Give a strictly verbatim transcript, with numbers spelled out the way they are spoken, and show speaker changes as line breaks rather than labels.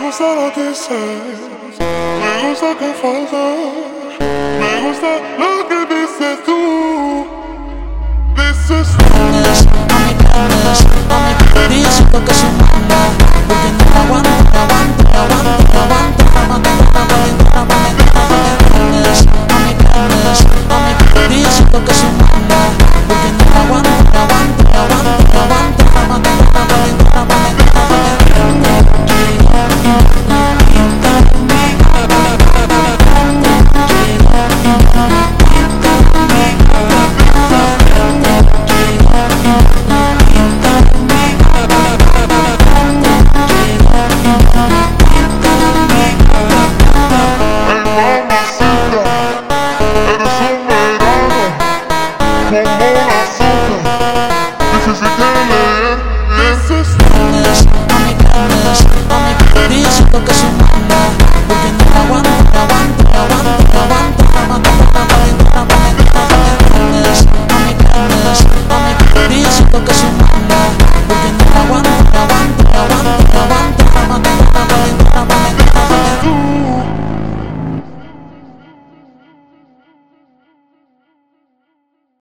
gusta lo que dices, me gusta que faltas, me gusta lo que dices tú. Dices tú.
Mami, mami, mami, mami, mami, mami,